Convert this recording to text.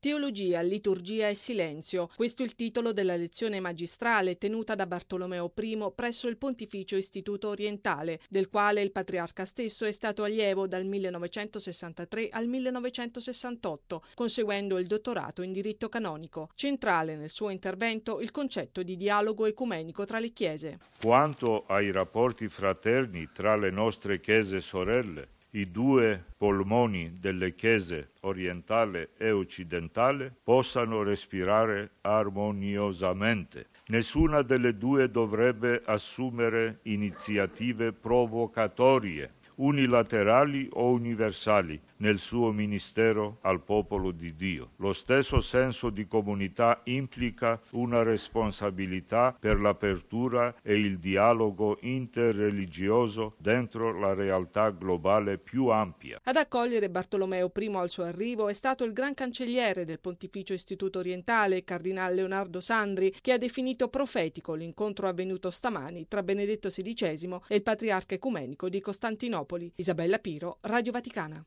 Teologia, liturgia e silenzio. Questo è il titolo della lezione magistrale tenuta da Bartolomeo I presso il Pontificio Istituto Orientale, del quale il patriarca stesso è stato allievo dal 1963 al 1968, conseguendo il dottorato in diritto canonico. Centrale nel suo intervento il concetto di dialogo ecumenico tra le chiese. Quanto ai rapporti fraterni tra le nostre chiese sorelle, i due polmoni delle chiese orientale e occidentale possano respirare armoniosamente. Nessuna delle due dovrebbe assumere iniziative provocatorie, unilaterali o universali nel suo ministero al popolo di Dio. Lo stesso senso di comunità implica una responsabilità per l'apertura e il dialogo interreligioso dentro la realtà globale più ampia. Ad accogliere Bartolomeo I al suo arrivo è stato il Gran Cancelliere del Pontificio Istituto Orientale, Cardinal Leonardo Sandri, che ha definito profetico l'incontro avvenuto stamani tra Benedetto XVI e il Patriarca Ecumenico di Costantinopoli. Isabella Piro, Radio Vaticana.